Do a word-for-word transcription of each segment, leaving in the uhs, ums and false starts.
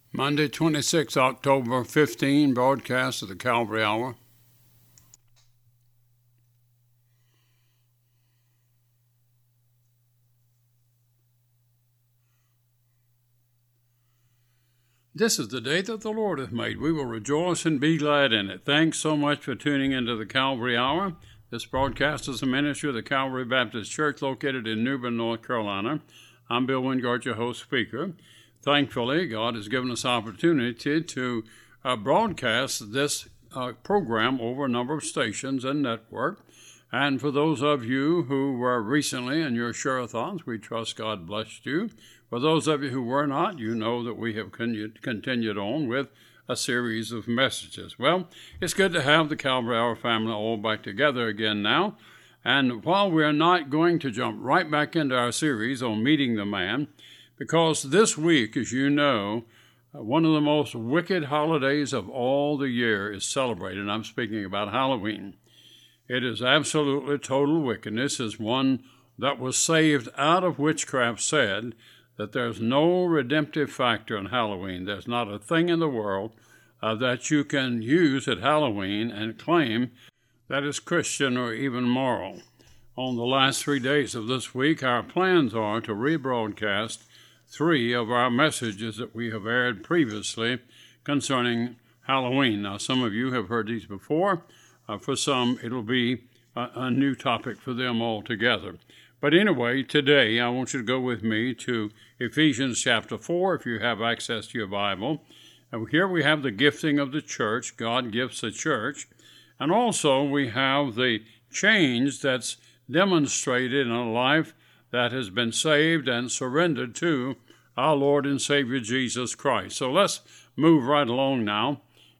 Monday, twenty-sixth October, fifteen, broadcast of the Calvary Hour. This is the day that the Lord hath made. We will rejoice and be glad in it. Thanks so much for tuning into the Calvary Hour. This broadcast is a ministry of the Calvary Baptist Church located in New Bern, North Carolina. I'm Bill Wingard, your host speaker. Thankfully, God has given us opportunity to uh, broadcast this uh, program over a number of stations and network. And for those of you who were recently in your share-a-thons, we trust God blessed you. For those of you who were not, you know that we have con- continued on with a series of messages. Well, it's good to have the Calvary Hour family all back together again now. And while we're not going to jump right back into our series on meeting the man, because this week, as you know, uh, one of the most wicked holidays of all the year is celebrated, and I'm speaking about Halloween. It is absolutely total wickedness, as one that was saved out of witchcraft said, that there's no redemptive factor in Halloween. There's not a thing in the world uh, that you can use at Halloween and claim that is Christian or even moral. On the last three days of this week, our plans are to rebroadcast three of our messages that we have aired previously concerning Halloween. Now, some of you have heard these before. Uh, for some, it'll be a, a new topic for them altogether. But anyway, today I want you to go with me to Ephesians chapter four, if you have access to your Bible. And here we have the gifting of the church. God gifts the church. And also we have the change that's demonstrated in a life that has been saved and surrendered to our Lord and Savior Jesus Christ. So let's move right along now.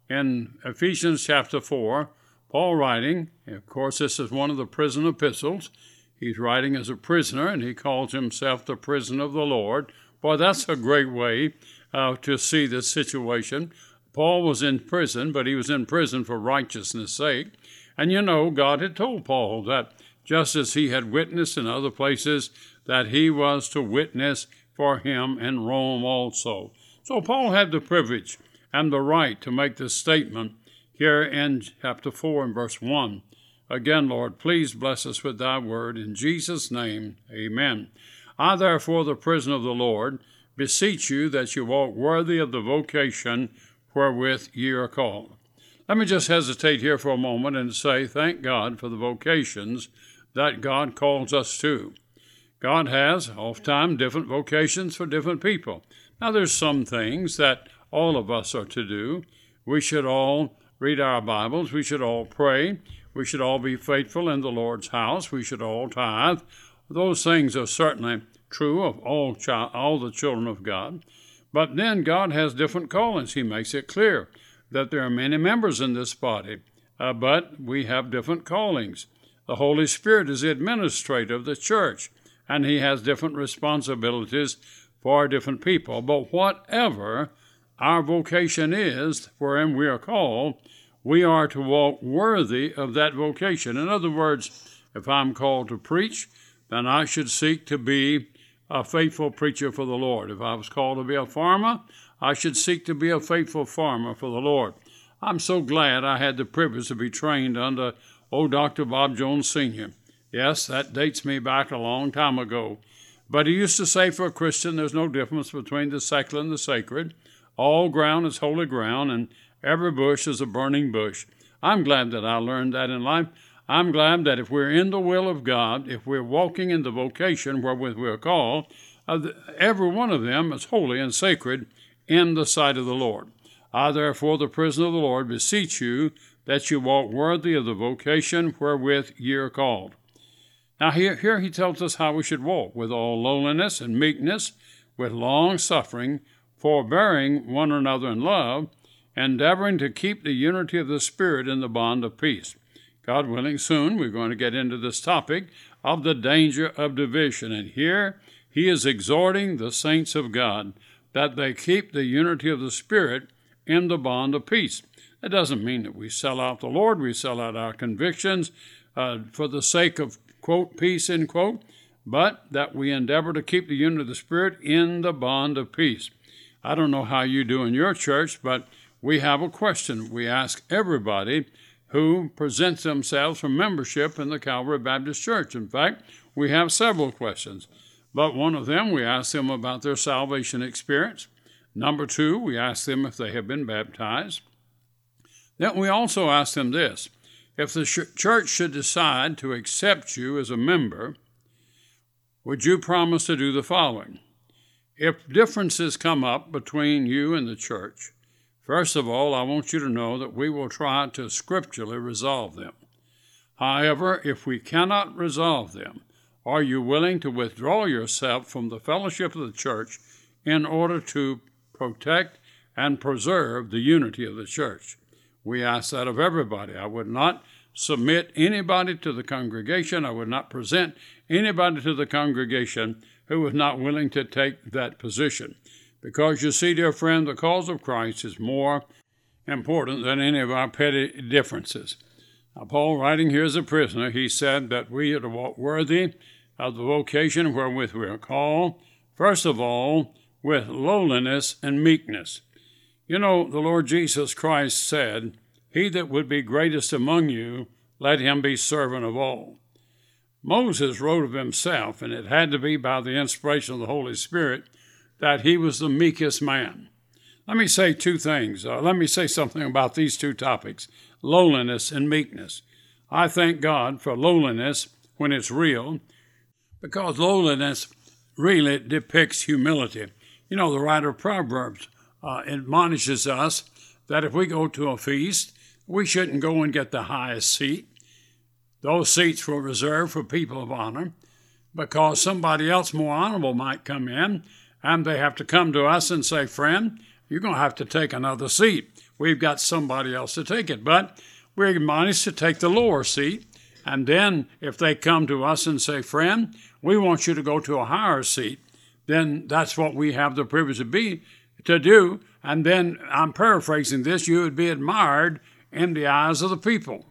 In Ephesians chapter four, Paul writing, of course this is one of the prison epistles. He's writing as a prisoner, and he calls himself the prisoner of the Lord. Boy, that's a great way uh, to see this situation. Paul was in prison, but he was in prison for righteousness' sake. And you know, God had told Paul that just as he had witnessed in other places, that he was to witness for him in Rome also. So Paul had the privilege and the right to make this statement here in chapter four and verse one. Again, Lord, please bless us with thy word. In Jesus' name, amen. I, therefore, the prisoner of the Lord, beseech you that you walk worthy of the vocation wherewith ye are called. Let me just hesitate here for a moment and say thank God for the vocations that God calls us to. God has, oftentimes, different vocations for different people. Now, there's some things that all of us are to do. We should all read our Bibles. We should all pray. We should all be faithful in the Lord's house. We should all tithe. Those things are certainly true of all, child, all the children of God. But then God has different callings. He makes it clear that there are many members in this body, uh, but we have different callings. The Holy Spirit is the administrator of the church, and he has different responsibilities for different people. But whatever our vocation is, wherein we are called, we are to walk worthy of that vocation. In other words, if I'm called to preach, then I should seek to be a faithful preacher for the Lord. If I was called to be a farmer, I should seek to be a faithful farmer for the Lord. I'm so glad I had the privilege to be trained under old Doctor Bob Jones Senior Yes, that dates me back a long time ago. But he used to say for a Christian, there's no difference between the secular and the sacred. All ground is holy ground, and every bush is a burning bush. I'm glad that I learned that in life. I'm glad that if we're in the will of God, if we're walking in the vocation wherewith we're called, uh, every one of them is holy and sacred in the sight of the Lord. I, therefore, the prisoner of the Lord, beseech you that you walk worthy of the vocation wherewith ye are called. Now here, here he tells us how we should walk, with all lowliness and meekness, with long suffering, forbearing one another in love, endeavoring to keep the unity of the Spirit in the bond of peace. God willing, soon we're going to get into this topic of the danger of division. And here he is exhorting the saints of God that they keep the unity of the Spirit in the bond of peace. It doesn't mean that we sell out the Lord, we sell out our convictions uh, for the sake of, quote, peace, end quote, but that we endeavor to keep the unity of the Spirit in the bond of peace. I don't know how you do in your church, but we have a question we ask everybody who presents themselves for membership in the Calvary Baptist Church. In fact, we have several questions, but one of them, we ask them about their salvation experience. Number two, we ask them if they have been baptized. Then we also ask them this: if the sh- church should decide to accept you as a member, would you promise to do the following? If differences come up between you and the church, first of all, I want you to know that we will try to scripturally resolve them. However, if we cannot resolve them, are you willing to withdraw yourself from the fellowship of the church in order to protect and preserve the unity of the church? We ask that of everybody. I would not submit anybody to the congregation. I would not present anybody to the congregation who was not willing to take that position. Because you see, dear friend, the cause of Christ is more important than any of our petty differences. Now, Paul, writing here as a prisoner, he said that we are to walk worthy of the vocation wherewith we are called, first of all, with lowliness and meekness. You know, the Lord Jesus Christ said, "He that would be greatest among you, let him be servant of all." Moses wrote of himself, and it had to be by the inspiration of the Holy Spirit, that he was the meekest man. Let me say two things. Uh, let me say something about these two topics, lowliness and meekness. I thank God for lowliness when it's real, because lowliness really depicts humility. You know, the writer of Proverbs uh, admonishes us that if we go to a feast, we shouldn't go and get the highest seat. Those seats were reserved for people of honor, because somebody else more honorable might come in, and they have to come to us and say, "Friend, you're going to have to take another seat. We've got somebody else to take it." But we're admonished to take the lower seat. And then if they come to us and say, "Friend, we want you to go to a higher seat," then that's what we have the privilege to be, to do. And then, I'm paraphrasing this, you would be admired in the eyes of the people.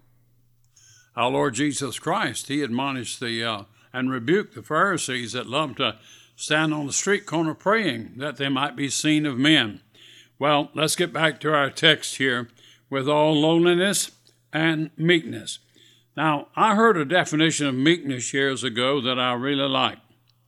Our Lord Jesus Christ, he admonished the uh, and rebuked the Pharisees that loved to stand on the street corner praying that they might be seen of men. Well, let's get back to our text here, with all lowliness and meekness. Now, I heard a definition of meekness years ago that I really like.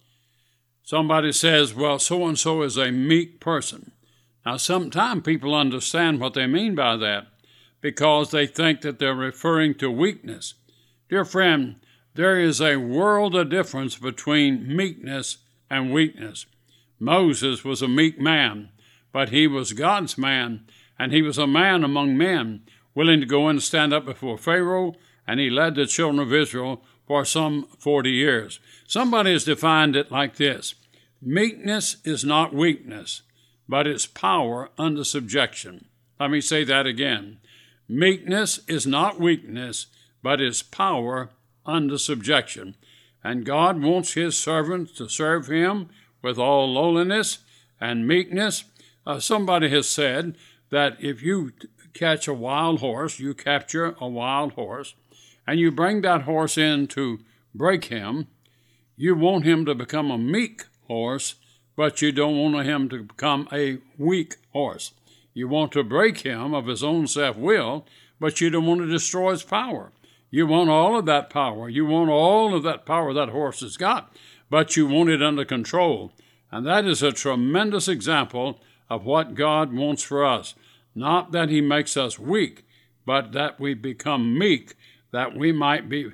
Somebody says, well, so-and-so is a meek person. Now, sometimes people understand what they mean by that because they think that they're referring to weakness. Dear friend, there is a world of difference between meekness and weakness. Moses was a meek man, but he was God's man, and he was a man among men, willing to go in and stand up before Pharaoh, and he led the children of Israel for some forty years. Somebody has defined it like this: meekness is not weakness, but it's power under subjection. Let me say that again. Meekness is not weakness, but it's power under subjection. And God wants his servants to serve him with all lowliness and meekness. Uh, somebody has said that if you catch a wild horse, you capture a wild horse, and you bring that horse in to break him, you want him to become a meek horse, but you don't want him to become a weak horse. You want to break him of his own self-will, but you don't want to destroy his power. You want all of that power. You want all of that power that horse has got, but you want it under control. And that is a tremendous example of what God wants for us. Not that he makes us weak, but that we become meek, that we might be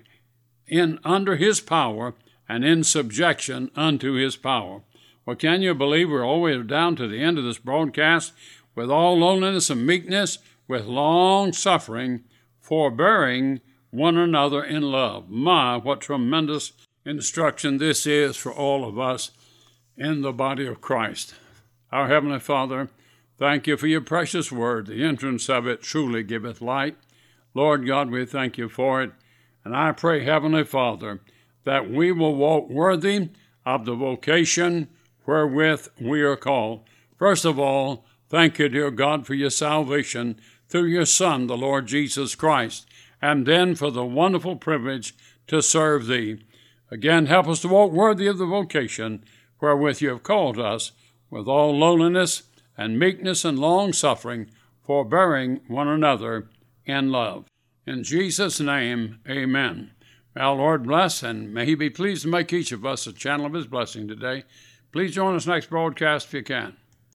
in under his power and in subjection unto his power. Well, can you believe we're all the way down to the end of this broadcast? With all lowliness and meekness, with long suffering, forbearing one another in love. My, what tremendous instruction this is for all of us in the body of Christ. Our Heavenly Father, thank you for your precious word. The entrance of it truly giveth light. Lord God, we thank you for it. And I pray, Heavenly Father, that we will walk worthy of the vocation wherewith we are called. First of all, thank you, dear God, for your salvation through your Son, the Lord Jesus Christ, and then for the wonderful privilege to serve thee. Again, help us to walk worthy of the vocation wherewith you have called us, with all lowliness and meekness and long-suffering, forbearing one another in love. In Jesus' name, amen. Our Lord bless, and may he be pleased to make each of us a channel of his blessing today. Please join us next broadcast if you can.